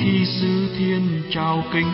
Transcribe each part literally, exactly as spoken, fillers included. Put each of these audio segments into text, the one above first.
Ôi sứ thiên chào kính,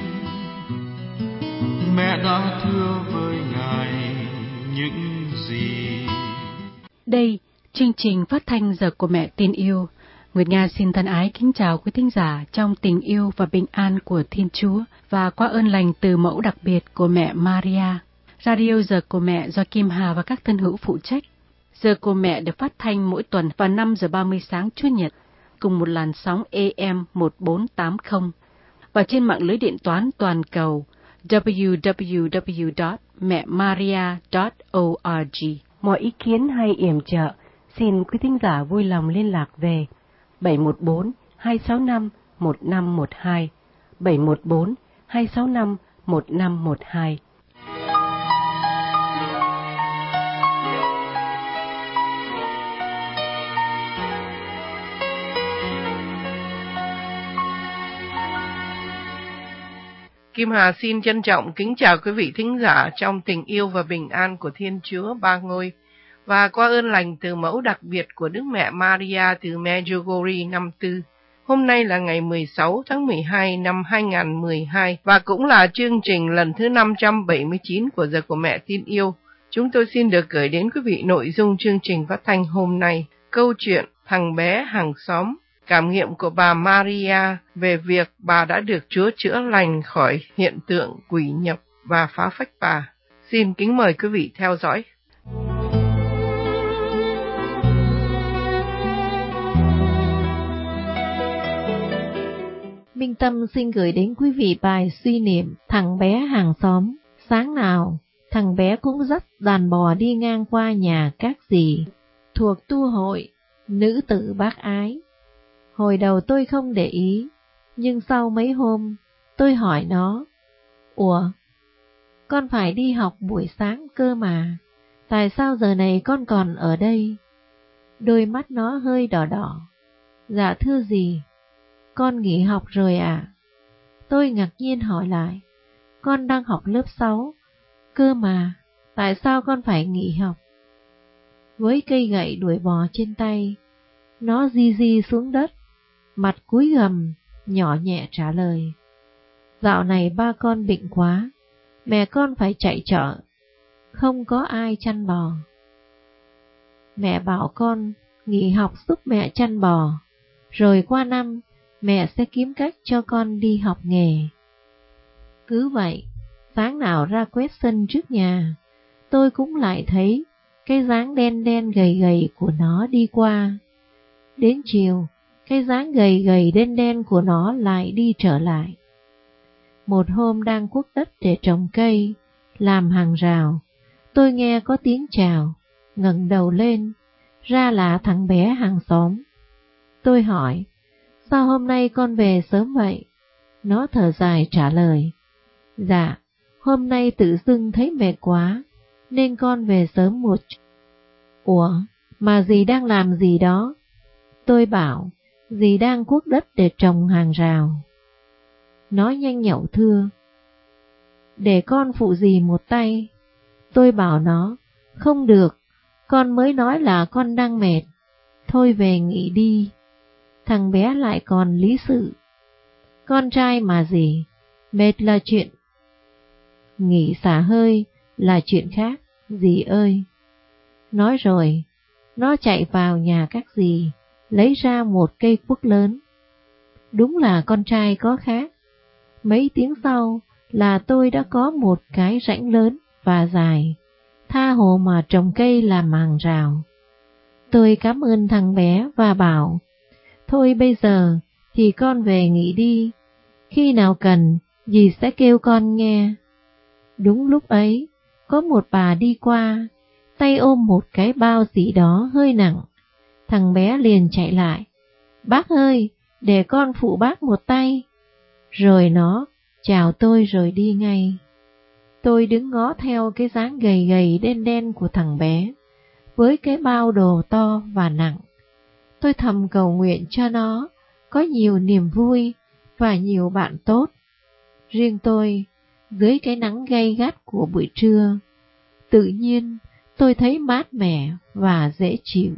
mẹ đã thưa với Ngài những gì. Đây, chương trình phát thanh Giờ của Mẹ Tin Yêu. Nguyệt Nga xin thân ái kính chào quý thính giả trong tình yêu và bình an của Thiên Chúa và qua ơn lành từ mẫu đặc biệt của mẹ Maria. Radio Giờ của Mẹ do Kim Hà và các thân hữu phụ trách. Giờ của Mẹ được phát thanh mỗi tuần vào năm giờ ba mươi sáng Chủ nhật, cùng một làn sóng A M một bốn tám không và trên mạng lưới điện toán toàn cầu w w w chấm mẹ maria chấm org. Mọi ý kiến hay yểm trợ, xin quý thính giả vui lòng liên lạc về bảy một bốn hai sáu năm một năm một hai, bảy một bốn hai sáu năm một năm một hai. Kim Hà xin trân trọng kính chào quý vị thính giả trong tình yêu và bình an của Thiên Chúa Ba Ngôi và qua ơn lành từ mẫu đặc biệt của Đức Mẹ Maria từ Medjugorje năm tư. Hôm nay là ngày mười sáu tháng mười hai năm hai nghìn không trăm mười hai và cũng là chương trình lần thứ năm trăm bảy mươi chín của Giờ của Mẹ Tin Yêu. Chúng tôi xin được gửi đến quý vị nội dung chương trình phát thanh hôm nay, câu chuyện thằng bé hàng xóm. Cảm nghiệm của bà Maria về việc bà đã được Chúa chữa lành khỏi hiện tượng quỷ nhập và phá phách bà. Xin kính mời quý vị theo dõi. Minh Tâm xin gửi đến quý vị bài suy niệm thằng bé hàng xóm. Sáng nào, thằng bé cũng dắt đàn bò đi ngang qua nhà các dì, thuộc tu hội, nữ tử bác ái. Hồi đầu tôi không để ý, nhưng sau mấy hôm, tôi hỏi nó, Ủa, con phải đi học buổi sáng cơ mà, tại sao giờ này con còn ở đây? Đôi mắt nó hơi đỏ đỏ. Dạ thưa dì, con nghỉ học rồi à? Tôi ngạc nhiên hỏi lại, con đang học lớp sáu, cơ mà, tại sao con phải nghỉ học? Với cây gậy đuổi bò trên tay, nó di di xuống đất, mặt cúi gằm, nhỏ nhẹ trả lời, dạo này ba con bệnh quá, mẹ con phải chạy chợ, không có ai chăn bò. Mẹ bảo con nghỉ học giúp mẹ chăn bò, rồi qua năm mẹ sẽ kiếm cách cho con đi học nghề. Cứ vậy, sáng nào ra quét sân trước nhà, tôi cũng lại thấy cái dáng đen đen gầy gầy của nó đi qua. Đến chiều, cái dáng gầy gầy đen đen của nó lại đi trở lại. Một hôm đang cuốc đất để trồng cây, làm hàng rào, tôi nghe có tiếng chào, ngẩng đầu lên, ra là thằng bé hàng xóm. Tôi hỏi, sao hôm nay con về sớm vậy? Nó thở dài trả lời, dạ, hôm nay tự dưng thấy mệt quá, nên con về sớm một chút. Ủa, mà dì đang làm gì đó? Tôi bảo, dì đang cuốc đất để trồng hàng rào. Nó nhanh nhậu thưa, để con phụ dì một tay. Tôi bảo nó, không được, con mới nói là con đang mệt, thôi về nghỉ đi. Thằng bé lại còn lý sự, con trai mà dì, mệt là chuyện, nghỉ xả hơi là chuyện khác, dì ơi. Nói rồi, nó chạy vào nhà các dì, lấy ra một cây cuốc lớn. Đúng là con trai có khác. Mấy tiếng sau là tôi đã có một cái rãnh lớn và dài, tha hồ mà trồng cây làm hàng rào. Tôi cảm ơn thằng bé và bảo, thôi bây giờ thì con về nghỉ đi, khi nào cần dì sẽ kêu con nghe. Đúng lúc ấy, có một bà đi qua, tay ôm một cái bao gì đó hơi nặng. Thằng bé liền chạy lại, bác ơi, để con phụ bác một tay. Rồi nó chào tôi rồi đi ngay. Tôi đứng ngó theo cái dáng gầy gầy đen đen của thằng bé, với cái bao đồ to và nặng. Tôi thầm cầu nguyện cho nó có nhiều niềm vui và nhiều bạn tốt. Riêng tôi, dưới cái nắng gay gắt của buổi trưa, tự nhiên tôi thấy mát mẻ và dễ chịu.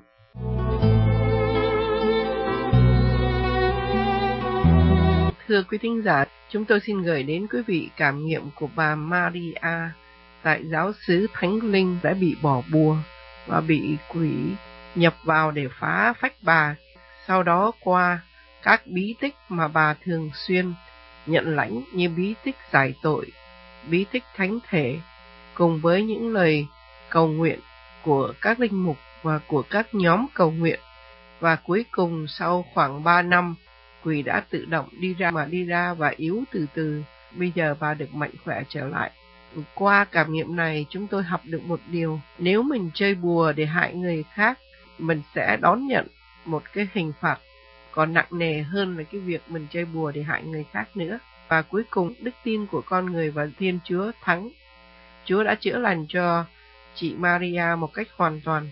thưa quý thính giả, chúng tôi xin gửi đến quý vị cảm nghiệm của bà Maria tại giáo xứ Thánh Linh đã bị bỏ bùa và bị quỷ nhập vào để phá phách bà. Sau đó qua các bí tích mà bà thường xuyên nhận lãnh như bí tích giải tội, bí tích thánh thể, cùng với những lời cầu nguyện của các linh mục và của các nhóm cầu nguyện. Và cuối cùng sau khoảng ba năm, quỷ đã tự động đi ra mà đi ra và yếu từ từ. Bây giờ bà được mạnh khỏe trở lại. Qua cảm nghiệm này chúng tôi học được một điều: nếu mình chơi bùa để hại người khác, mình sẽ đón nhận một cái hình phạt còn nặng nề hơn là cái việc mình chơi bùa để hại người khác nữa. Và cuối cùng, đức tin của con người và Thiên Chúa thắng. Chúa đã chữa lành cho chị Maria một cách hoàn toàn.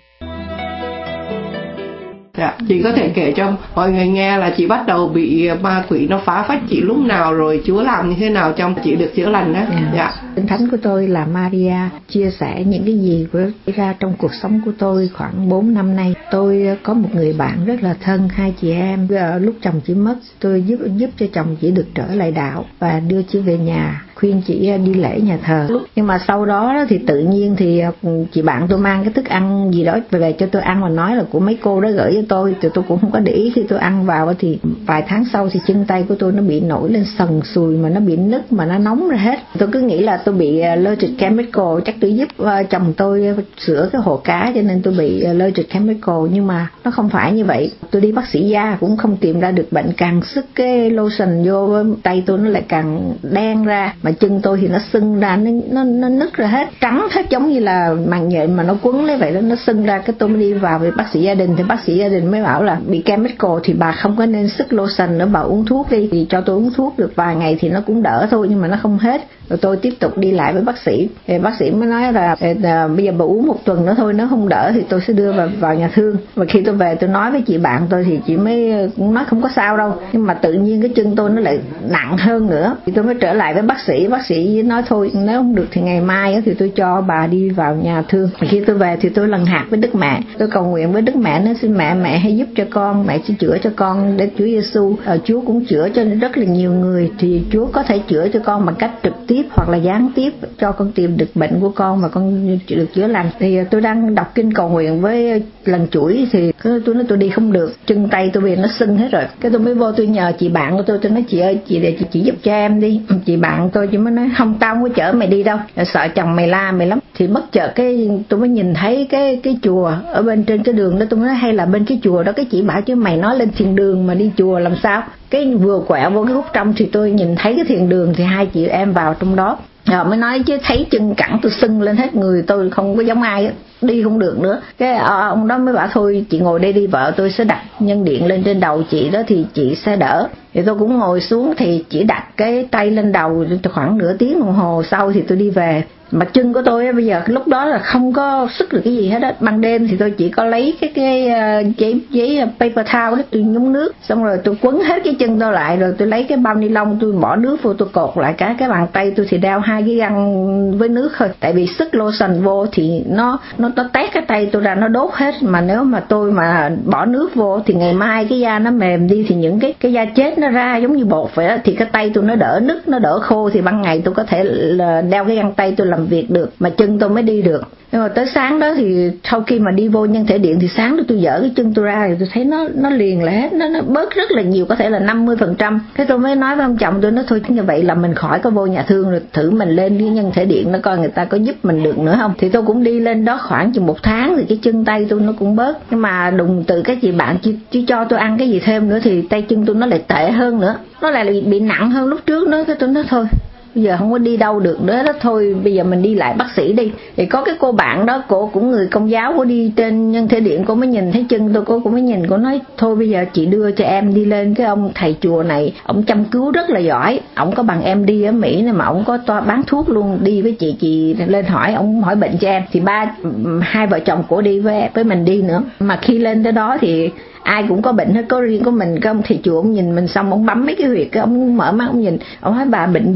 Dạ, chị có thể kể cho mọi người nghe là chị bắt đầu bị ma quỷ nó phá phách chị lúc nào, rồi Chúa làm như thế nào trong chị được chữa lành đó. Dạ. Dạ. Kinh thánh của tôi là Maria chia sẻ những cái gì vừa xảy ra trong cuộc sống của tôi khoảng bốn năm nay. Tôi có một người bạn rất là thân, hai chị em. Lúc chồng chị mất, tôi giúp giúp cho chồng chị được trở lại đạo và đưa chị về nhà, khuyên chị đi lễ nhà thờ. Nhưng mà sau đó thì tự nhiên thì chị bạn tôi mang cái thức ăn gì đó về cho tôi ăn và nói là của mấy cô đó gửi cho tôi, thì tôi cũng không có để ý. Khi tôi ăn vào thì vài tháng sau thì chân tay của tôi nó bị nổi lên sần sùi, mà nó bị nứt, mà nó nóng ra hết. Tôi cứ nghĩ là tôi bị allergic chemical, chắc tôi giúp uh, chồng tôi sửa cái hồ cá cho nên tôi bị allergic chemical, nhưng mà nó không phải như vậy. Tôi đi bác sĩ da cũng không tìm ra được bệnh, càng sức cái lotion vô tay tôi nó lại càng đen ra, mà chân tôi thì nó sưng ra, nó nó, nó nứt ra hết, trắng hết, giống như là màng nhện mà nó quấn lấy vậy đó, nó sưng ra. Cái tôi mới đi vào với bác sĩ gia đình, thì bác sĩ gia đình mới bảo là bị chemical thì bà không có nên sức lotion nữa, bà uống thuốc đi. Thì cho tôi uống thuốc được vài ngày thì nó cũng đỡ thôi, nhưng mà nó không hết. Rồi tôi tiếp tục đi lại với bác sĩ, thì bác sĩ mới nói là à, bây giờ bà uống một tuần nữa thôi, nó không đỡ thì tôi sẽ đưa vào, vào nhà thương. Và khi tôi về tôi nói với chị bạn tôi thì chị mới nói không có sao đâu, nhưng mà tự nhiên cái chân tôi nó lại nặng hơn nữa. Thì tôi mới trở lại với bác sĩ, bác sĩ nói thôi nếu không được thì ngày mai thì tôi cho bà đi vào nhà thương. Và khi tôi về thì tôi lần hạt với Đức Mẹ, tôi cầu nguyện với Đức Mẹ, nói xin mẹ mẹ hãy giúp cho con, mẹ sẽ chữa cho con đến Chúa Giêsu. À, Chúa cũng chữa cho rất là nhiều người, thì Chúa có thể chữa cho con bằng cách trực tiếp hoặc là gián tiếp, cho con tìm được bệnh của con và con được chữa lành. Thì tôi đang đọc kinh cầu nguyện với lần chuỗi thì tôi nói tôi đi không được, chân tay tôi bị nó sưng hết rồi. Cái tôi mới vô tôi nhờ chị bạn của tôi, tôi nói chị ơi chị để chị, chị giúp cho em đi. Chị bạn tôi chỉ mới nói không, tao không có chở mày đi đâu, sợ chồng mày la mày lắm. Thì bất chợt cái tôi mới nhìn thấy cái cái chùa ở bên trên cái đường đó, tôi nói hay là bên cái chùa đó. Cái chị bảo chứ mày nói lên thiền đường mà đi chùa làm sao. Cái vừa quẹo vô cái khúc trong thì tôi nhìn thấy cái thiền đường, thì hai chị em vào trong đó. Rồi mới nói chứ thấy chân cẳng tôi sưng lên hết người, tôi không có giống ai á, đi không được nữa. Cái ông đó mới bảo thôi chị ngồi đây đi, vợ tôi sẽ đặt nhân điện lên trên đầu chị đó thì chị sẽ đỡ. Thì tôi cũng ngồi xuống, thì chỉ đặt cái tay lên đầu khoảng nửa tiếng đồng hồ sau thì tôi đi về. Mà chân của tôi bây giờ lúc đó là không có sức được cái gì hết á. Ban đêm thì tôi chỉ có lấy cái cái uh, giấy giấy paper towel đó, tôi nhúng nước, xong rồi tôi quấn hết cái chân tôi lại, rồi tôi lấy cái bao ni lông tôi bỏ nước vô, tôi cột lại cả cái bàn tay tôi, thì đeo hai cái găng với nước thôi. Tại vì sức lotion vô thì nó nó nó tét cái tay tôi ra, nó đốt hết. Mà nếu mà tôi mà bỏ nước vô thì ngày mai cái da nó mềm đi, thì những cái cái da chết nó ra giống như bột vậy đó, thì cái tay tôi nó đỡ nứt, nó đỡ khô, thì ban ngày tôi có thể đeo cái găng tay tôi làm việc được, mà chân tôi mới đi được. Nhưng mà tới sáng đó thì sau khi mà đi vô nhân thể điện thì sáng đó tôi dỡ cái chân tôi ra thì tôi thấy nó nó liền lại hết, nó nó bớt rất là nhiều, có thể là năm mươi phần trăm. Thế tôi mới nói với ông chồng tôi, nói thôi như vậy là mình khỏi có vô nhà thương rồi, thử mình lên cái nhân thể điện nó coi người ta có giúp mình được nữa không. Thì tôi cũng đi lên đó khoảng chừng một tháng thì cái chân tay tôi nó cũng bớt. Nhưng mà đùng từ cái chị bạn chỉ, chỉ cho tôi ăn cái gì thêm nữa thì tay chân tôi nó lại tệ hơn nữa, nó lại bị nặng hơn lúc trước nữa. Cái tôi nói thôi bây giờ không có đi đâu được nữa đó, thôi bây giờ mình đi lại bác sĩ đi. Thì có cái cô bạn đó, cô cũng người Công giáo, cô đi trên nhân thể điện, cô mới nhìn thấy chân tôi, cô cũng mới nhìn, cô nói thôi bây giờ chị đưa cho em đi lên cái ông thầy chùa này, ông chăm cứu rất là giỏi, ông có bằng em đi ở Mỹ này mà ông có toa bán thuốc luôn, đi với chị chị lên hỏi, ông hỏi bệnh cho em. Thì ba hai vợ chồng cô đi với với mình đi nữa. Mà khi lên tới đó thì ai cũng có bệnh hết, có riêng của mình. Cái ông thầy chùa ông nhìn mình xong ông bấm mấy cái huyệt, cái ông mở mắt ông nhìn, ông nói bà bệnh gì mà ghê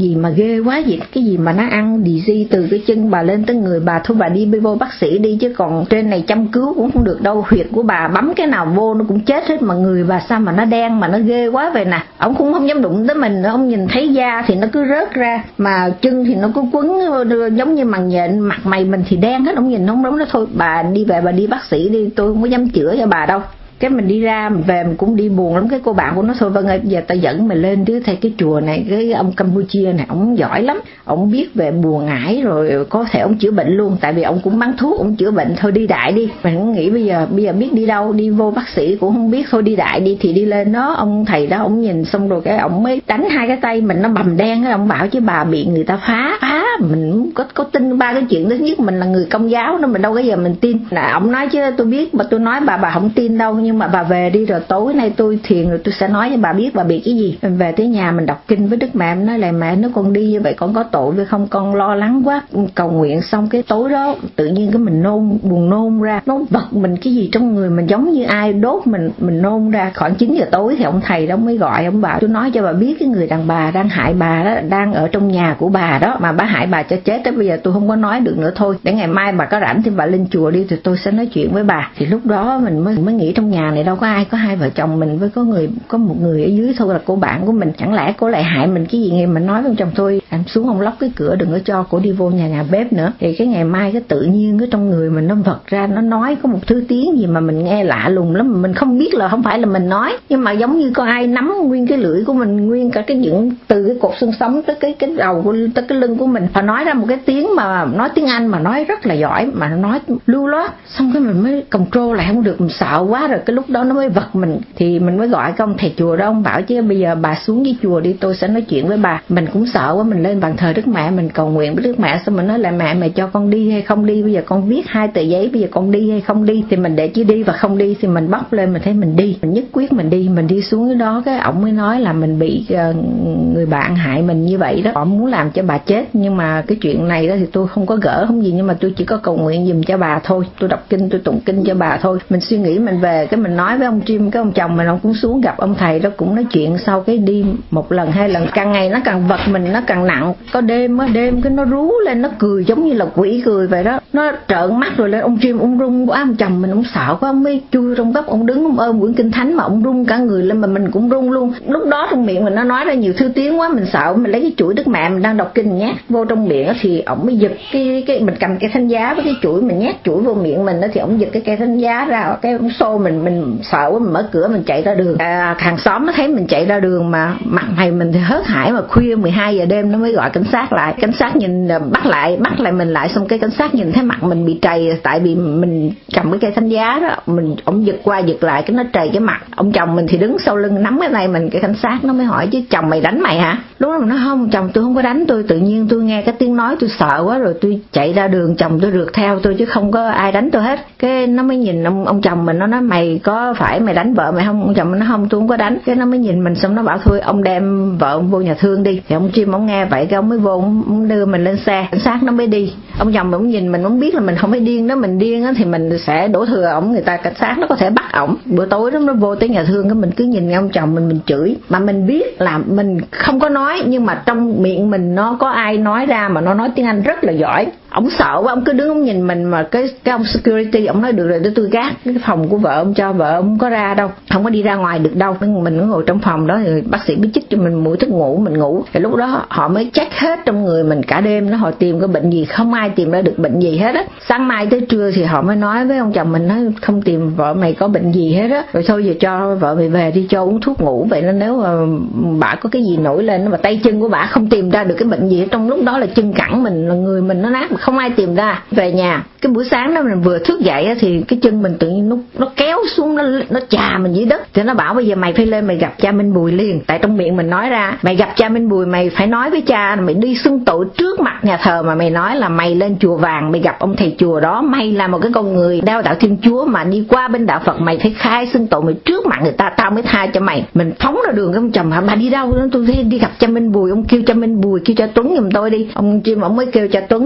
ghê quá vậy, cái gì mà nó ăn disease từ cái chân bà lên tới người bà, thôi bà đi vô bác sĩ đi, chứ còn trên này chăm cứu cũng không được đâu, huyệt của bà bấm cái nào vô nó cũng chết hết, mà người bà sao mà nó đen mà nó ghê quá vậy nè. Ông cũng không dám đụng tới mình nữa, ông nhìn thấy da thì nó cứ rớt ra, mà chân thì nó cứ quấn giống như màng nhện, mặt mày mình thì đen hết, ông nhìn không đúng. Nó thôi bà đi về, bà đi bác sĩ đi, tôi không có dám chữa cho bà đâu. Cái mình đi ra mình về mình cũng đi buồn lắm. Cái cô bạn của nó thôi vâng ơi, giờ ta dẫn mày lên chứ, thay cái chùa này, cái ông Campuchia này ông giỏi lắm, ông biết về bùa ngải rồi có thể ông chữa bệnh luôn, tại vì ông cũng bán thuốc, ông chữa bệnh, thôi đi đại đi. Mình cũng nghĩ bây giờ bây giờ biết đi đâu, đi vô bác sĩ cũng không biết, thôi đi đại đi. Thì đi lên đó, ông thầy đó ông nhìn xong rồi cái ông mới đánh hai cái tay mình nó bầm đen. Cái ông bảo chứ bà bị người ta phá phá mình có có tin ba cái chuyện đó. Thứ nhất mình là người Công giáo đó, mình đâu có giờ mình tin. Là ông nói chứ tôi biết, mà tôi nói bà bà không tin đâu, nhưng mà bà về đi rồi tối nay tôi thiền rồi tôi sẽ nói cho bà biết bà bị cái gì. Mình về tới nhà mình đọc kinh với Đức Mẹ, nói là mẹ nếu con đi như vậy con có tội hay không, con lo lắng quá. Cầu nguyện xong cái tối đó tự nhiên cái mình nôn, buồn nôn ra, nó vật mình cái gì trong người mình giống như ai đốt mình, mình nôn ra. Khoảng chín giờ tối thì ông thầy đó mới gọi, ông bảo tôi nói cho bà biết cái người đàn bà đang hại bà đó đang ở trong nhà của bà đó, mà bà hại bà cho chết đó. Bây giờ tôi không có nói được nữa, thôi để ngày mai bà có rảnh thì bà lên chùa đi thì tôi sẽ nói chuyện với bà. Thì lúc đó mình mới mới nghĩ trong nhà này đâu có ai, có hai vợ chồng mình với có người có một người ở dưới thôi là cô bạn của mình, chẳng lẽ cô lại hại mình cái gì. Nghe mình nói với chồng tôi anh xuống ông lóc cái cửa, đừng có cho cô đi vô nhà nhà bếp nữa. Thì cái ngày mai cái tự nhiên cái trong người mình nó vật ra, nó nói có một thứ tiếng gì mà mình nghe lạ lùng lắm, mình không biết là không phải là mình nói, nhưng mà giống như có ai nắm nguyên cái lưỡi của mình, nguyên cả cái những từ cái cột xương sống tới cái cái đầu của tới cái lưng của mình, và nói ra một cái tiếng mà nói tiếng Anh mà nói rất là giỏi, mà nó nói lưu loát. Xong cái mình mới control lại không được, mình sợ quá rồi, cái lúc đó nó mới vật mình. Thì mình mới gọi cái ông thầy chùa đó, ông bảo chứ bây giờ bà xuống dưới chùa đi, tôi sẽ nói chuyện với bà. Mình cũng sợ quá, mình lên bàn thờ Đức Mẹ, mình cầu nguyện với Đức Mẹ, xong mình nói là mẹ mẹ cho con đi hay không đi, bây giờ con viết hai tờ giấy, bây giờ con đi hay không đi. Thì mình để chứ đi và không đi, thì mình bóc lên mình thấy mình đi, mình nhất quyết mình đi. Mình đi xuống dưới đó cái ông mới nói là mình bị uh, người bạn hại mình như vậy đó, họ muốn làm cho bà chết, nhưng mà cái chuyện này đó thì tôi không có gỡ không gì, nhưng mà tôi chỉ có cầu nguyện giùm cho bà thôi, tôi đọc kinh tôi tụng kinh cho bà thôi. Mình suy nghĩ mình về cái mình nói với ông Jim, cái ông chồng mình ông cũng xuống gặp ông thầy đó, cũng nói chuyện. Sau cái đi một lần hai lần càng ngày nó càng vật mình, nó càng nặng. Có đêm á, đêm cái nó rú lên, nó cười giống như là quỷ cười vậy đó, nó trợn mắt rồi lên. Ông Jim ông run quá, ông chồng mình ông sợ quá, ông mới chui trong góc, ông đứng ông ôm quyển kinh thánh mà ông run cả người lên, mà mình cũng run luôn. Lúc đó trong miệng mình nó nói ra nhiều thứ tiếng quá, mình sợ, mình lấy cái chuỗi Đức Mẹ mình đang đọc kinh nhét vô trong miệng á, thì ông mới giật cái cái mình cầm cái thánh giá với cái chuỗi, mình nhét chuỗi vô miệng mình đó, thì ông giật cái cây thánh giá ra, cái ông xô mình, mình sợ quá, mình mở cửa mình chạy ra đường. À, hàng xóm nó thấy mình chạy ra đường mà mặt mày mình thì hớt hải, mà khuya mười hai giờ đêm nó mới gọi cảnh sát lại. Cảnh sát nhìn bắt lại bắt lại mình lại, xong cái cảnh sát nhìn thấy mặt mình bị trầy, tại vì mình cầm cái cây thánh giá đó, mình ông giật qua giật lại cái nó trầy cái mặt. Ông chồng mình thì đứng sau lưng nắm cái tay mình. Cái cảnh sát nó mới hỏi chứ chồng mày đánh mày hả? Lúc đó mình nói không, chồng tôi không có đánh tôi, tự nhiên tôi nghe cái tiếng nói tôi sợ quá rồi tôi chạy ra đường, chồng tôi rượt theo tôi chứ không có ai đánh tôi hết. Cái nó mới nhìn ông ông chồng mình, nó nói mày có phải mày đánh vợ mày không? Ông chồng mình nói không, tôi không có đánh. Cái nó mới nhìn mình xong nó bảo thôi ông đem vợ ông vô nhà thương đi. Thì ông Jim ông nghe vậy cái ông mới vô, ông đưa mình lên xe, cảnh sát nó mới đi. Ông chồng mình cũng nhìn mình, ông biết là mình không phải điên đó, mình điên á thì mình sẽ đổ thừa ổng, người ta cảnh sát nó có thể bắt ổng. Bữa tối đó nó vô tới nhà thương, cái mình cứ nhìn ông chồng mình, mình chửi, mà mình biết là mình không có nói, nhưng mà trong miệng mình nó có ai nói ra, mà nó nói tiếng Anh rất là giỏi. Ông sợ quá, ông cứ đứng ông nhìn mình, mà cái cái ông security ông nói được rồi, để tôi gác cái phòng của vợ ông cho vợ ông không có ra đâu, không có đi ra ngoài được đâu. Mình cứ ngồi trong phòng đó, thì bác sĩ mới chích cho mình mũi thuốc ngủ, mình ngủ. Thì lúc đó họ mới check hết trong người mình cả đêm đó, họ tìm cái bệnh gì, không ai tìm ra được bệnh gì hết á. Sáng mai tới trưa thì họ mới nói với ông chồng mình, nói không tìm vợ mày có bệnh gì hết á, rồi thôi giờ cho vợ mày về đi, cho uống thuốc ngủ. Vậy nên nếu mà bà có cái gì nổi lên mà tay chân của bà không tìm ra được cái bệnh gì, trong lúc đó là chân cẳng mình, là người mình nó nát mà không ai tìm ra. Về nhà cái buổi sáng đó mình vừa thức dậy á, thì cái chân mình tự nhiên nó nó kéo xuống, nó nó chà mình dưới đất. Thì nó bảo bây giờ mày phải lên mày gặp cha Minh Bùi liền. Tại trong miệng mình nói ra mày gặp cha Minh Bùi, mày phải nói với cha, mày đi xưng tội trước mặt nhà thờ mà mày nói là mày lên chùa Vàng, mày gặp ông thầy chùa đó, mày là một cái con người đeo đạo Thiên Chúa mà đi qua bên đạo Phật, mày phải khai xưng tội mày trước mặt người ta, tao mới tha cho mày. Mình phóng ra đường, ông chồng bà đi đâu? Tôi đi gặp cha Minh Bùi. Ông kêu cha Minh Bùi, kêu cha Tuấn giùm tôi đi. Ông Jim ông mới kêu cha Tuấn, xong lúc đó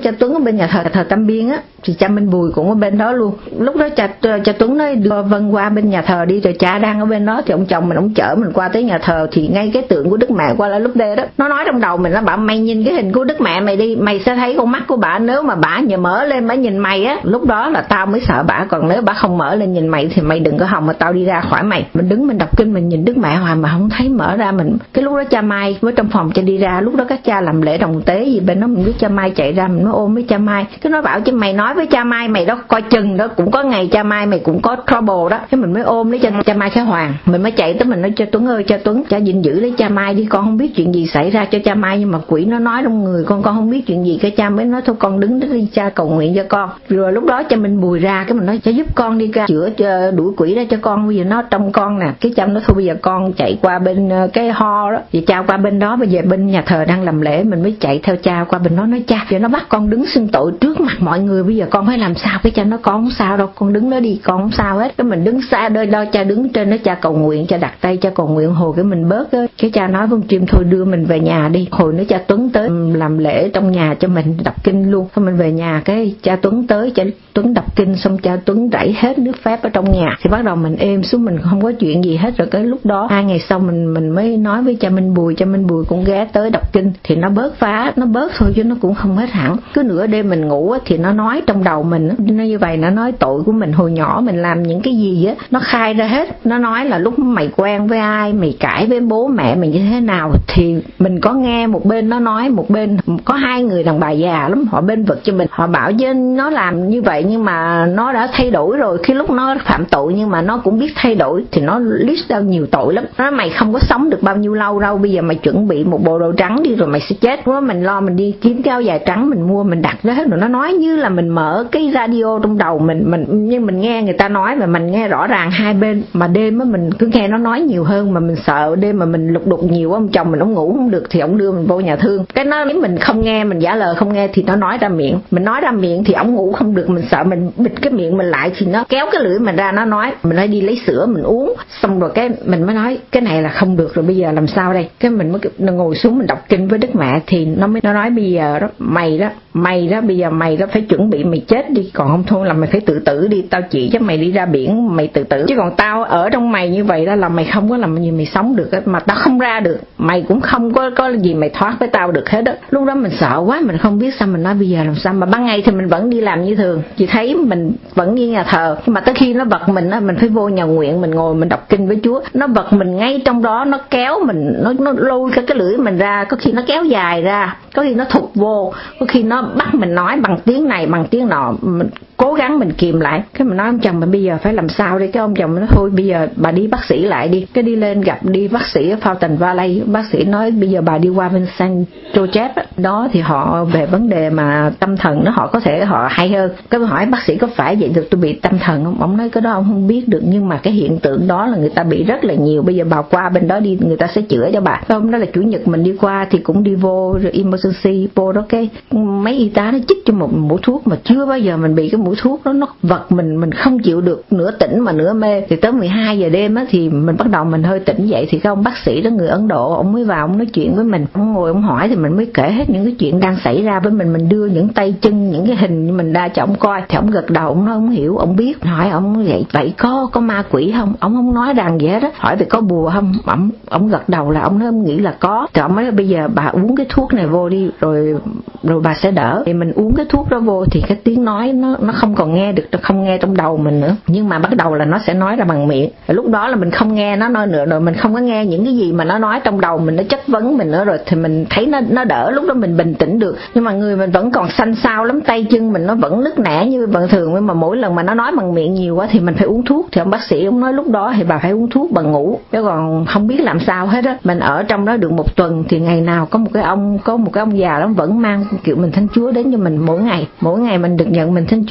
cha Tuấn ở bên nhà thờ thờ Tam Biên á, thì cha Minh Bùi cũng ở bên đó luôn. Lúc đó cha cha Tuấn nói đưa Vân qua bên nhà thờ đi, rồi cha đang ở bên đó thì ông chồng mình ông chở mình qua tới nhà thờ, thì ngay cái tượng của Đức Mẹ qua là lúc đây đó, nó nói trong đầu mình, nó bảo mày nhìn cái hình của Đức Mẹ mày đi, mày sẽ thấy con mắt của bà, nếu mà bà nhờ mở lên bà nhìn mày á, lúc đó là tao mới sợ bà, còn nếu bà không mở lên nhìn mày thì mày đừng có hòng mà tao đi ra khỏi mày. Mình đứng mình đọc kinh, mình nhìn Đức Mẹ hoài mà không thấy mở ra. Mình cái lúc đó cha Mai với trong phòng cha đi ra, lúc đó các cha làm lễ đồng tế gì bên đó, mình biết cha Mai chạy ra, mình mới ôm với cha Mai, cái nó bảo chứ mày nói với cha Mai mày đó coi chừng đó, cũng có ngày cha Mai mày cũng có trouble đó. Cái mình mới ôm lấy cha, cha Mai Khải Hoàng, mình mới chạy tới mình nói cha Tuấn ơi, cha Tuấn, cha gìn giữ lấy cha Mai đi, con không biết chuyện gì xảy ra cho cha Mai, nhưng mà quỷ nó nói trong người con, con không biết chuyện gì. Cái cha mới nói thôi con đứng đó đi, cha cầu nguyện cho con. Rồi lúc đó cha Minh Bùi ra, cái mình nói cha giúp con đi ca chữa cho đuổi quỷ ra cho con, bây giờ nó trong con nè. Cái cha nó thôi bây giờ con chạy qua bên cái ho đó, thì cha qua bên đó, bây giờ bên nhà thờ đang làm lễ, mình mới chạy theo cha qua bên đó, nói cha giờ nó bắt con đứng xưng tội trước mặt mọi người, bây giờ con phải làm sao? Cái cha nó con không sao đâu, con đứng đó đi, con không sao hết. Cái mình đứng xa đôi lo cha đứng trên đó, cha cầu nguyện, cha đặt tay cha cầu nguyện hồi cái mình bớt đó. Cái cha nói con Chim thôi đưa mình về nhà đi. Hồi nữa cha Tuấn tới làm lễ trong nhà cho mình đọc kinh luôn. Thôi mình về nhà, cái cha Tuấn tới, cha Tuấn đọc kinh xong cha Tuấn rảy hết nước phép ở trong nhà, thì bắt đầu mình êm xuống, mình không có chuyện gì hết. Rồi cái lúc đó hai ngày sau mình mình mới nói với cha Minh Bùi, cha Minh Bùi cũng ghé tới đọc kinh, thì nó bớt phá, nó bớt thôi chứ nó cũng không hết hẳn. Cứ nửa đêm mình ngủ á, thì nó nói trong đầu mình, nó như vậy, nó nói tội của mình hồi nhỏ mình làm những cái gì á, nó khai ra hết. Nó nói là lúc mày quen với ai, mày cãi với bố mẹ mày như thế nào, thì mình có nghe một bên nó nói, một bên có hai người đàn bà già lắm, họ bên vực cho mình, họ bảo chứ nó làm như vậy nhưng mà nó đã thay đổi rồi, khi lúc nó phạm tội nhưng mà nó cũng biết thay đổi, thì nó list ra nhiều tội lắm. Nó nói mày không có sống được bao nhiêu lâu đâu, bây giờ mày chuẩn bị một bộ đồ trắng đi rồi mày sẽ chết. Rồi mình lo mình đi kiếm cái áo dài trắng mình mua, mình đặt ra hết. Rồi nó nói như là mình mở cái radio trong đầu mình, mình nhưng mình nghe người ta nói mà mình nghe rõ ràng hai bên. Mà đêm á mình cứ nghe nó nói nhiều hơn, mà mình sợ đêm mà mình lục đục nhiều, ông chồng mình ông ngủ không được thì ông đưa mình vô nhà thương. Cái nó nếu mình không nghe, mình giả lờ không nghe thì nó nói ra miệng, mình nói ra miệng thì ông ngủ không được, mình sợ mình bịt cái miệng mình lại thì nó kéo cái lưỡi mình ra, nó nói mình phải đi lấy sữa mình uống. Xong rồi cái mình mới nói cái này là không được rồi, bây giờ làm sao đây? Cái mình mới ngồi xuống mình đọc kinh với Đức Mẹ, thì nó mới nó nói bây giờ đó mày đó mày đó bây giờ mày đó phải chuẩn bị mày chết đi, còn không thôi là mày phải tự tử đi, tao chỉ cho mày đi ra biển mày tự tử, chứ còn tao ở trong mày như vậy đó là mày không có làm gì mày sống được á, mà tao không ra được, mày cũng không có có gì mày thoát với tao được hết đó. Lúc đó mình sợ quá, mình không biết sao, mình nói bây giờ làm sao. Mà ban ngày thì mình vẫn đi làm như thường, chị thấy mình vẫn đi nhà thờ, nhưng mà tới khi nó bật mình á, mình phải vô nhà nguyện, mình ngồi mình đọc kinh với Chúa, nó bật mình ngay trong đó, nó kéo mình, nó nó lôi cái cái lưỡi mình ra, có khi nó kéo dài ra, có khi nó thụt vô, có khi nó bắt mình nói bằng tiếng này bằng tiếng nọ, mình cố gắng mình kìm lại. Cái mình nói ông chồng mình bây giờ phải làm sao đây? Cái ông chồng mình nói thôi bây giờ bà đi bác sĩ lại đi. Cái đi lên gặp đi bác sĩ ở Fountain Valley, bác sĩ nói bây giờ bà đi qua bên Saint Joseph đó, thì họ về vấn đề mà tâm thần đó họ có thể họ hay hơn. Cái hỏi bác sĩ có phải vậy được tôi bị tâm thần không? Ông nói cái đó ông không biết được, nhưng mà cái hiện tượng đó là người ta bị rất là nhiều, bây giờ bà qua bên đó đi người ta sẽ chữa cho bà. Hôm đó là chủ nhật mình đi qua thì cũng đi vô emergency, vô đó cái mấy y tá nó chích cho một mũi thuốc mà chưa bao giờ mình bị cái mũi thuốc đó, nó vật mình mình không chịu được, nửa tỉnh mà nửa mê. Thì tới mười hai giờ đêm á thì mình bắt đầu mình hơi tỉnh dậy, thì cái ông bác sĩ đó người Ấn Độ ông mới vào ông nói chuyện với mình, ông ngồi ông hỏi thì mình mới kể hết những cái chuyện đang xảy ra với mình, mình đưa những tay chân những cái hình mình ra cho ông coi. Thì ông gật đầu, ông nói ông hiểu, ông biết. Hỏi ông vậy vậy có có ma quỷ không? Ông không nói rằng gì hết á. Hỏi thì có bùa không? Ông ông gật đầu là ông nói ông nghĩ là có. Thì ông nói bây giờ bà uống cái thuốc này vô đi rồi rồi bà sẽ đỡ. Thì mình uống cái thuốc đó vô thì cái tiếng nói nó nó không còn nghe được, nó không nghe trong đầu mình nữa, nhưng mà bắt đầu là nó sẽ nói ra bằng miệng. Rồi lúc đó là mình không nghe nó nói nữa, rồi mình không có nghe những cái gì mà nó nói trong đầu mình, nó chất vấn mình nữa, rồi thì mình thấy nó nó đỡ, lúc đó mình bình tĩnh được. Nhưng mà người mình vẫn còn xanh xao lắm, tay chân mình nó vẫn nứt nẻ như bình thường, nhưng mà mỗi lần mà nó nói bằng miệng nhiều quá thì mình phải uống thuốc. Thì ông bác sĩ ông nói lúc đó thì bà phải uống thuốc bà ngủ, chứ còn không biết làm sao hết á. Mình ở trong đó được một tuần thì ngày nào có một cái ông có một cái ông già lắm vẫn mang kiểu mình Thánh Chúa đến cho mình mỗi ngày, mỗi ngày mình được nhận mình Thánh Chúa.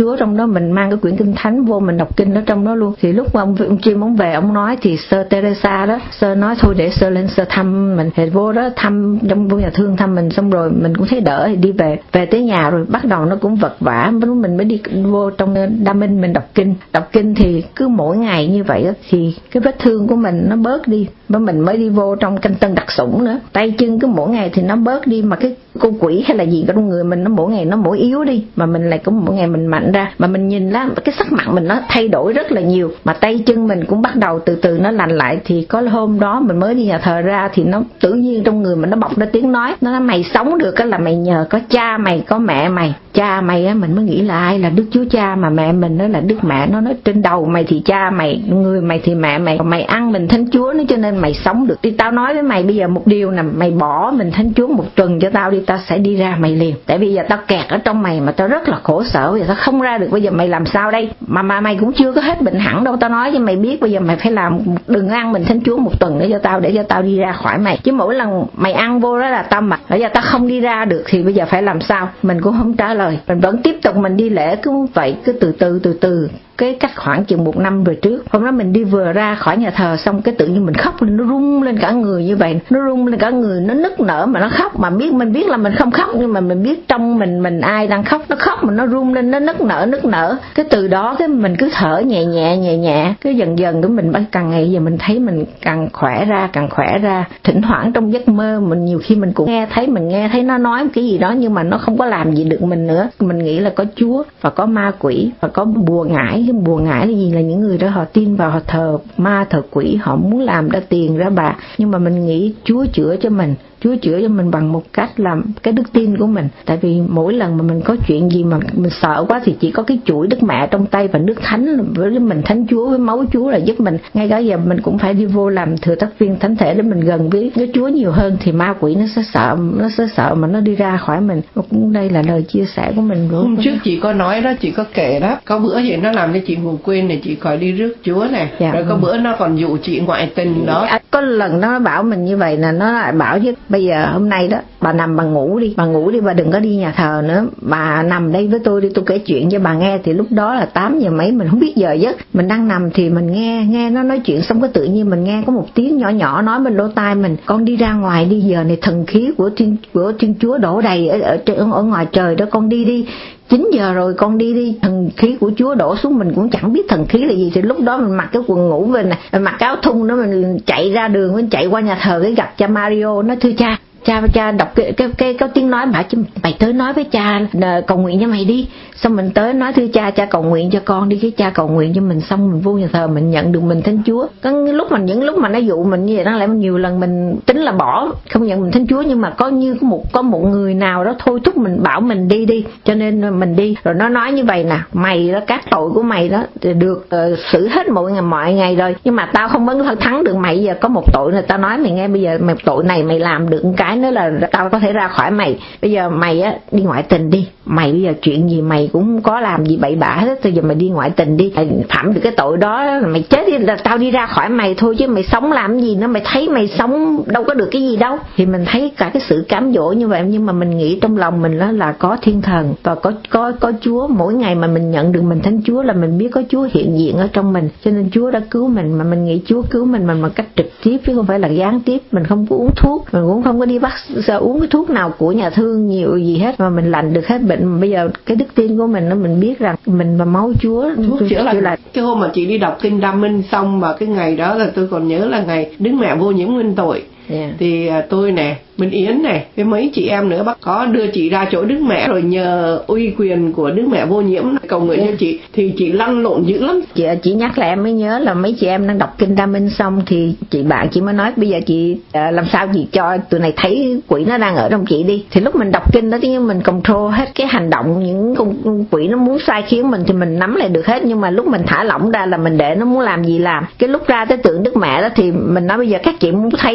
Chúa trong đó, mình mang cái quyển kinh thánh vô mình đọc kinh ở trong đó luôn. Thì lúc mà ông, ông Jim ông về ông nói thì Sơ Teresa đó, Sơ nói thôi để Sơ lên Sơ thăm mình, thì vô đó thăm trong vô nhà thương thăm mình, xong rồi mình cũng thấy đỡ thì đi về. Về tới nhà rồi bắt đầu nó cũng vật vã, mình mới đi vô trong Đa Minh mình đọc kinh. Đọc kinh thì cứ mỗi ngày như vậy đó, thì cái vết thương của mình nó bớt đi. Bởi mình mới đi vô trong canh tân đặc sủng nữa, tay chân cứ mỗi ngày thì nó bớt đi, mà cái cô quỷ hay là gì trong người mình nó mỗi ngày nó mỗi yếu đi, mà mình lại cũng mỗi ngày mình mạnh ra, mà mình nhìn lá cái sắc mặt mình nó thay đổi rất là nhiều, mà tay chân mình cũng bắt đầu từ từ nó lành lại. Thì có hôm đó mình mới đi nhà thờ ra thì nó tự nhiên trong người mình nó bộc ra tiếng nói, nó nói mày sống được á là mày nhờ có cha mày, có mẹ mày. Cha mày á, mình mới nghĩ là ai, là Đức Chúa Cha, mà mẹ mình đó là Đức Mẹ. Nó nói trên đầu mày thì cha mày, người mày thì mẹ mày, mày ăn mình Thánh Chúa nữa cho nên mày sống được. Thì tao nói với mày bây giờ một điều nè, mày bỏ mình Thánh Chúa một tuần cho tao đi, tao sẽ đi ra mày liền. Tại bây giờ tao kẹt ở trong mày mà tao rất là khổ sở, bây giờ tao không ra được, bây giờ mày làm sao đây? Mà mà mày cũng chưa có hết bệnh hẳn đâu, tao nói cho mày biết bây giờ mày phải làm, đừng ăn mình Thánh Chúa một tuần nữa cho tao, để cho tao đi ra khỏi mày. Chứ mỗi lần mày ăn vô đó là tao mặc, bây giờ tao không đi ra được thì bây giờ phải làm sao? Mình cũng không trả lời, mình vẫn tiếp tục mình đi lễ cứ vậy, cứ từ từ từ từ. Cái cách khoảng chừng một năm về trước, hôm đó mình đi vừa ra khỏi nhà thờ xong cái tự nhiên mình khóc lên, nó rung lên cả người như vậy, nó rung lên cả người, nó nức nở mà nó khóc, mà biết mình biết là mình không khóc nhưng mà mình biết trong mình mình ai đang khóc, nó khóc mà nó rung lên, nó nức nở nức nở. Cái từ đó cái mình cứ thở nhẹ nhẹ nhẹ nhẹ, cái dần dần cái mình càng ngày giờ mình thấy mình càng khỏe ra càng khỏe ra. Thỉnh thoảng trong giấc mơ mình nhiều khi mình cũng nghe thấy mình nghe thấy nó nói cái gì đó nhưng mà nó không có làm gì được mình nữa. Mình nghĩ là có Chúa và có ma quỷ và có bùa ngải. Cái bùa ngải là gì? Là những người đó họ tin vào, họ thờ ma thờ quỷ, họ muốn làm ra tiền ra bạc, nhưng mà mình nghĩ Chúa chữa cho mình, Chúa chữa cho mình bằng một cách làm cái đức tin của mình. Tại vì mỗi lần mà mình có chuyện gì mà mình sợ quá thì chỉ có cái chuỗi Đức Mẹ trong tay và nước thánh với mình Thánh Chúa, với máu Chúa là giúp mình. Ngay cả giờ mình cũng phải đi vô làm thừa tác viên thánh thể để mình gần với cái Chúa nhiều hơn, thì ma quỷ nó sẽ sợ, nó sẽ sợ mà nó đi ra khỏi mình. Cũng đây là lời chia sẻ của mình. Hôm trước chị có nói đó, chị có kể đó, có bữa vậy nó làm cho chị ngủ quên này, chị khỏi đi rước Chúa này. Dạ, rồi có bữa nó còn dụ chị ngoại tình đó. Có lần nó bảo mình như vậy nè, nó lại bảo chứ bây giờ hôm nay đó bà nằm bà ngủ đi, bà ngủ đi, bà đừng có đi nhà thờ nữa, bà nằm đây với tôi đi, tôi kể chuyện cho bà nghe. Thì lúc đó là tám giờ mấy, mình không biết giờ giấc, mình đang nằm thì mình nghe nghe nó nói chuyện, xong cái tự nhiên mình nghe có một tiếng nhỏ nhỏ nói bên lỗ tai mình, con đi ra ngoài đi, giờ này thần khí của thiên của thiên Chúa đổ đầy ở ở, ở, ở ngoài trời đó, con đi đi. chín giờ rồi con đi đi, thần khí của Chúa đổ xuống. Mình cũng chẳng biết thần khí là gì, thì lúc đó mình mặc cái quần ngủ về này, mình mặc áo thun đó, mình chạy ra đường, mình chạy qua nhà thờ cái gặp cha Mario. Nó thưa cha, cha cha đọc cái cái cái có tiếng nói, bảo chứ mày tới nói với cha cầu nguyện cho mày đi. Xong mình tới nói thưa cha, cha cầu nguyện cho con đi. Cái cha cầu nguyện cho mình xong mình vô nhà thờ, mình nhận được mình Thánh Chúa. Có lúc mình những lúc mà nó dụ mình như vậy đó, lại nhiều lần mình tính là bỏ không nhận mình Thánh Chúa, nhưng mà có như có một có một người nào đó thôi thúc mình, bảo mình đi đi, cho nên mình đi. Rồi nó nói như vậy nè, mày đó, các tội của mày đó được uh, xử hết mọi ngày mọi ngày rồi, nhưng mà tao không có thắng được mày. Giờ có một tội này tao nói mày nghe, bây giờ mày tội này mày làm được cái nữa là tao có thể ra khỏi mày. Bây giờ mày á đi ngoại tình đi, mày bây giờ chuyện gì mày cũng có làm gì bậy bạ hết, bây giờ mày đi ngoại tình đi, mày phạm được cái tội đó là mày chết đi, là tao đi ra khỏi mày thôi, chứ mày sống làm gì nữa, mày thấy mày sống đâu có được cái gì đâu. Thì mình thấy cả cái sự cám dỗ như vậy, nhưng mà mình nghĩ trong lòng mình đó là có thiên thần và có có có Chúa. Mỗi ngày mà mình nhận được mình Thánh Chúa là mình biết có Chúa hiện diện ở trong mình, cho nên Chúa đã cứu mình. Mà mình nghĩ Chúa cứu mình mình một cách trực tiếp chứ không phải là gián tiếp. Mình không có uống thuốc, mình cũng không có đi bác uống cái thuốc nào của nhà thương nhiều gì hết, mà mình lành được hết bệnh. Bây giờ cái đức tin của mình nó mình biết rằng mình và máu Chúa thuốc chữa lành. Là cái hôm mà chị đi đọc kinh Đa Minh xong, mà cái ngày đó là tôi còn nhớ là ngày Đức Mẹ Vô Nhiễm Nguyên Tội. Yeah. Thì tôi nè, Minh Yến này, với mấy chị em nữa, bác có đưa chị ra chỗ Đức Mẹ rồi nhờ uy quyền của Đức Mẹ Vô Nhiễm cầu nguyện yeah. cho chị, thì chị lăn lộn dữ lắm. Chị chị nhắc là em mới nhớ là mấy chị em đang đọc kinh Đa Minh xong thì chị bạn chị mới nói bây giờ chị uh, làm sao chị cho tụi này thấy quỷ nó đang ở trong chị đi. Thì lúc mình đọc kinh đó thì mình control hết cái hành động, những con quỷ nó muốn sai khiến mình thì mình nắm lại được hết, nhưng mà lúc mình thả lỏng ra là mình để nó muốn làm gì làm. Cái lúc ra tới tượng Đức Mẹ đó thì mình nói bây giờ các chị muốn thấy đó, thì giờ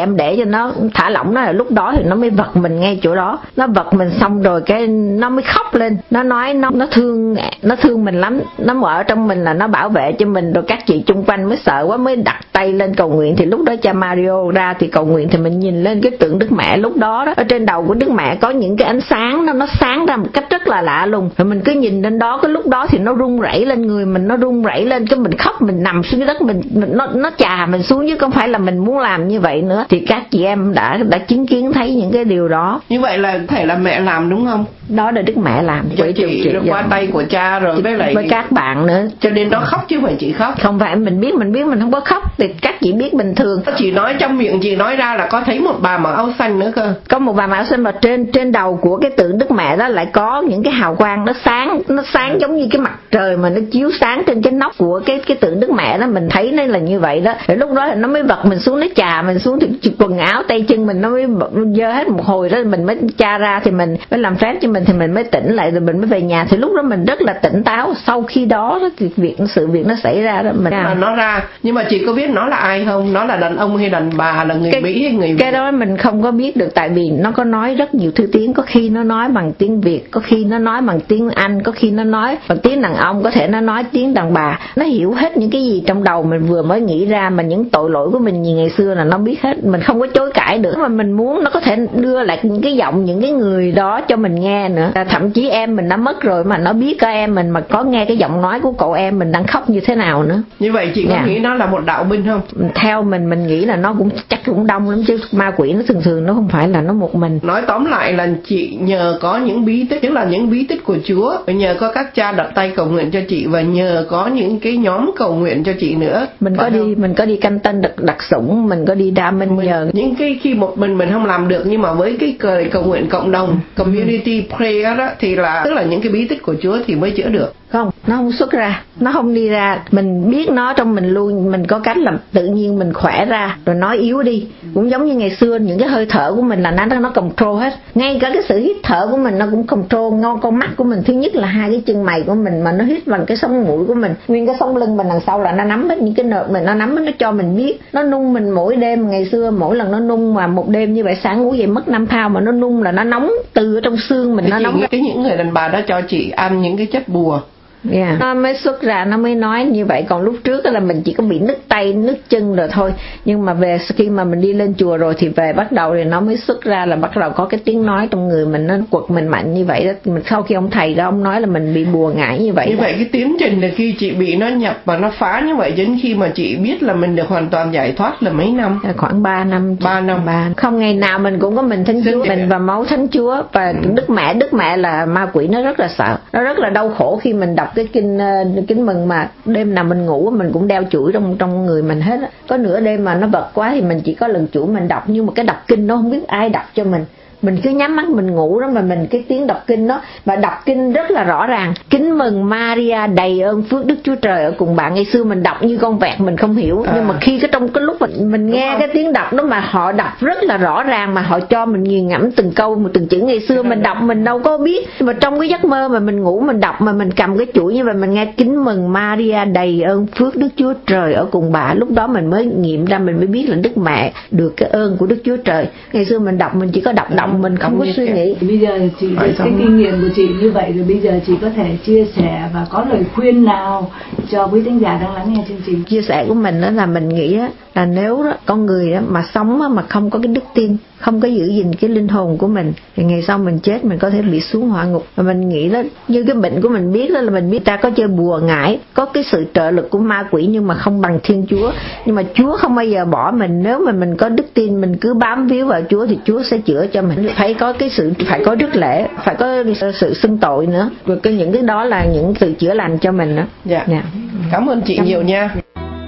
em để cho nó thả lỏng nó, là lúc đó thì nó mới vật mình ngay chỗ đó. Nó vật mình xong rồi cái nó mới khóc lên, nó nói nó nó thương nó thương mình lắm, nó mở trong mình là nó bảo vệ cho mình. Rồi các chị chung quanh mới sợ quá, mới đặt tay lên cầu nguyện. Thì lúc đó cha Mario ra thì cầu nguyện, thì mình nhìn lên cái tượng Đức Mẹ lúc đó đó, ở trên đầu của Đức Mẹ có những cái ánh sáng, nó nó sáng ra một cách rất là lạ lùng. Rồi mình cứ nhìn lên đó, cái lúc đó thì nó run rẩy lên người mình, nó run rẩy lên, cái mình khóc, mình nằm xuống cái đất, mình, mình nó nó chà mình xuống, chứ không phải là mình muốn làm như vậy nữa. Thì các chị em đã đã chứng kiến thấy những cái điều đó. Như vậy là thể là mẹ làm đúng không? Đó là Đức Mẹ làm cho chị, chị qua tay của cha rồi với lại với các bạn nữa, cho nên nó khóc chứ không phải chị khóc. Không phải mình biết mình biết mình không có khóc, thì các chị biết bình thường. Chị nói trong miệng chị nói ra là có thấy một bà mặc áo xanh nữa cơ. Có một bà mặc áo xanh, mà trên trên đầu của cái tượng Đức Mẹ đó lại có những cái hào quang, nó sáng nó sáng giống như cái mặt trời mà nó chiếu sáng trên cái nóc của cái cái tượng Đức Mẹ đó. Mình thấy nó là như vậy đó. Rồi lúc đó thì nó mới vật mình xuống, nó chà mình xuống, thì quần áo tay chân mình nó mới dơ hết một hồi đó. Mình mới cha ra thì mình mới làm phép cho mình, thì mình mới tỉnh lại, rồi mình mới về nhà. Thì lúc đó mình rất là tỉnh táo. Sau khi đó, đó thì việc sự việc nó xảy ra đó mình mà nó ra. Nhưng mà chị có biết nó là ai không? Nó là đàn ông hay đàn bà, là người cái, Mỹ hay người Việt? Cái đó mình không có biết được, tại vì nó có nói rất nhiều thứ tiếng. Có khi nó nói bằng tiếng Việt, có khi nó nói bằng tiếng Anh, có khi nó nói bằng tiếng đàn ông, có thể nó nói tiếng đàn bà. Nó hiểu hết những cái gì trong đầu mình vừa mới nghĩ ra, mà những tội lỗi của mình gì ngày xưa là nó biết hết. Mình không có chối cãi được, mà mình muốn nó có thể đưa lại những cái giọng những cái người đó cho mình nghe nữa. Thậm chí em mình đã mất rồi mà nó biết có em mình mà có nghe cái giọng nói của cậu em mình đang khóc như thế nào nữa. Như vậy chị có yeah. nghĩ nó là một đạo binh không? Theo mình mình nghĩ là nó cũng chắc cũng đông lắm, chứ ma quỷ nó thường thường nó không phải là nó một mình. Nói tóm lại là chị nhờ có những bí tích, tức là những bí tích của Chúa, nhờ có các cha đặt tay cầu nguyện cho chị, và nhờ có những cái nhóm cầu nguyện cho chị nữa. Mình có đi không? Mình có đi canh tân đặc, đặc sủng, mình có đi đa minh mình, nhờ những cái khi một mình mình không làm được, nhưng mà với cái cầu, cầu nguyện cộng đồng, community prayer đó, thì là tức là những cái bí tích của Chúa thì mới chữa được. Không, nó không xuất ra, nó không đi ra. Mình biết nó trong mình luôn, mình có cách làm tự nhiên mình khỏe ra, rồi nói yếu đi. Cũng giống như ngày xưa, những cái hơi thở của mình là nó nó control hết. Ngay cả cái sự hít thở của mình nó cũng control. Ngon con mắt của mình, thứ nhất là hai cái chân mày của mình, mà nó hít bằng cái sống mũi của mình. Nguyên cái sống lưng mình đằng sau là nó nắm hết những cái nợp mình, nó nắm hết, nó cho mình biết. Nó nung mình mỗi đêm. Ngày xưa mỗi lần nó nung mà một đêm như vậy, sáng ngủ dậy mất năm phao, mà nó nung là nó nóng từ ở trong xương mình. Thì nó nóng. Cái những người đàn bà đó cho chị ăn những cái chất bùa. Yeah. Nó mới xuất ra, nó mới nói như vậy. Còn lúc trước là mình chỉ có bị nứt tay nứt chân rồi thôi. Nhưng mà về khi mà mình đi lên chùa rồi thì về bắt đầu thì nó mới xuất ra, là bắt đầu có cái tiếng nói trong người mình, nó quật mình mạnh như vậy đó. Mình sau khi ông thầy đó ông nói là mình bị bùa ngải như vậy. Như đó. vậy cái tiến trình là khi chị bị nó nhập và nó phá như vậy, đến khi mà chị biết là mình được hoàn toàn giải thoát là mấy năm? Là khoảng ba năm. ba năm. ba. Không ngày nào mình cũng có mình Thánh Chúa, mình và máu Thánh Chúa và ừ. Đức Mẹ. Đức Mẹ là ma quỷ nó rất là sợ, nó rất là đau khổ khi mình đọc cái kinh kính mừng, mà đêm nào mình ngủ mình cũng đeo chuỗi trong trong người mình hết á. Có nửa đêm mà nó bật quá thì mình chỉ có lần chuỗi mình đọc, nhưng mà cái đọc kinh nó không biết ai đọc cho mình. Mình cứ nhắm mắt mình ngủ đó, mà mình cái tiếng đọc kinh đó, và đọc kinh rất là rõ ràng. Kính mừng Maria đầy ơn phước Đức Chúa Trời ở cùng bạn. Ngày xưa mình đọc như con vẹt mình không hiểu, à. Nhưng mà khi cái trong cái lúc mình, mình nghe cái tiếng đọc đó mà họ đọc rất là rõ ràng, mà họ cho mình nghiền ngẫm từng câu một từng chữ. Ngày xưa mình đọc mình đâu có biết, nhưng mà trong cái giấc mơ mà mình ngủ mình đọc, mà mình cầm cái chuỗi như vậy mình nghe kính mừng Maria đầy ơn phước Đức Chúa Trời ở cùng bà. Lúc đó mình mới nghiệm ra, mình mới biết là Đức Mẹ được cái ơn của Đức Chúa Trời. Ngày xưa mình đọc mình chỉ có đọc đọc mình không có suy nghĩ. Bây giờ chị cái kinh nghiệm của chị như vậy rồi, bây giờ chị có thể chia sẻ và có lời khuyên nào cho quý thính giả đang lắng nghe chương trình? Chia sẻ của mình đó là mình nghĩ đó, là nếu đó, con người đó, mà sống đó, mà không có cái đức tin, không có giữ gìn cái linh hồn của mình, thì ngày sau mình chết mình có thể bị xuống hỏa ngục. Và mình nghĩ đó, như cái bệnh của mình biết đó, là mình biết ta có chơi bùa ngải, có cái sự trợ lực của ma quỷ, nhưng mà không bằng Thiên Chúa. Nhưng mà Chúa không bao giờ bỏ mình. Nếu mà mình có đức tin, mình cứ bám víu vào Chúa thì Chúa sẽ chữa cho mình. Phải có cái sự, phải có đức lễ, phải có sự xưng tội nữa. Rồi cái những cái đó là những sự chữa lành cho mình đó. Dạ. Dạ. Cảm ơn chị Cảm nhiều ơn. Nha.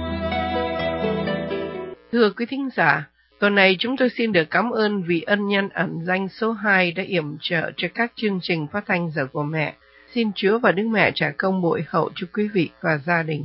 Thưa quý thính giả, tuần này chúng tôi xin được cảm ơn vị ân nhân ẩn danh số hai đã yểm trợ cho các chương trình phát thanh Giờ của Mẹ. Xin Chúa và Đức Mẹ trả công bội hậu cho quý vị và gia đình.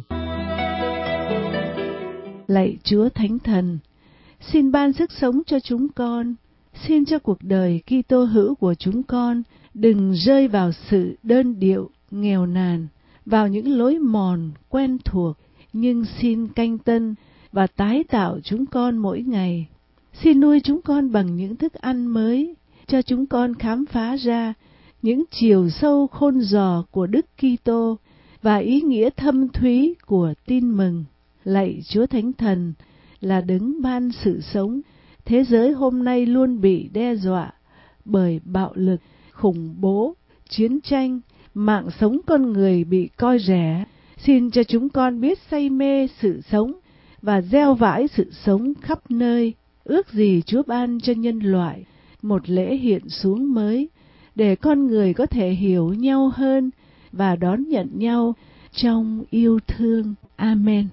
Lạy Chúa Thánh Thần, xin ban sức sống cho chúng con. Xin cho cuộc đời Kitô hữu của chúng con đừng rơi vào sự đơn điệu, nghèo nàn, vào những lối mòn quen thuộc, nhưng xin canh tân và tái tạo chúng con mỗi ngày. Xin nuôi chúng con bằng những thức ăn mới, cho chúng con khám phá ra những chiều sâu khôn giò của Đức Kitô và ý nghĩa thâm thúy của tin mừng. Lạy Chúa Thánh Thần là đấng ban sự sống, thế giới hôm nay luôn bị đe dọa bởi bạo lực, khủng bố, chiến tranh, mạng sống con người bị coi rẻ. Xin cho chúng con biết say mê sự sống và gieo vãi sự sống khắp nơi. Ước gì Chúa ban cho nhân loại một lễ hiện xuống mới, để con người có thể hiểu nhau hơn và đón nhận nhau trong yêu thương. Amen.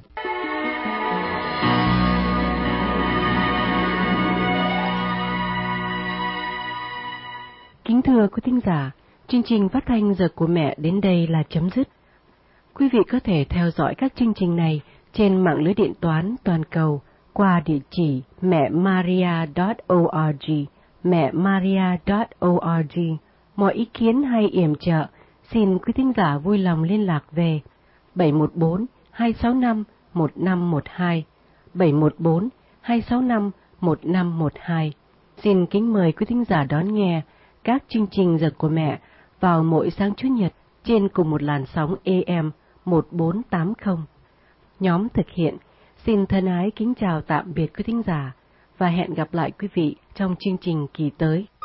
Kính thưa quý thính giả, chương trình phát thanh Giờ của Mẹ đến đây là chấm dứt. Quý vị có thể theo dõi các chương trình này trên mạng lưới điện toán toàn cầu qua địa chỉ mẹ maria chấm org, mẹ maria chấm org. Mọi ý kiến hay yểm trợ, xin quý thính giả vui lòng liên lạc về bảy một bốn hai sáu năm một năm một hai, bảy một bốn hai sáu năm một năm một hai. Xin kính mời quý thính giả đón nghe các chương trình Giờ của Mẹ vào mỗi sáng Chủ nhật trên cùng một làn sóng A M một bốn tám không. Nhóm thực hiện xin thân ái kính chào tạm biệt quý thính giả và hẹn gặp lại quý vị trong chương trình kỳ tới.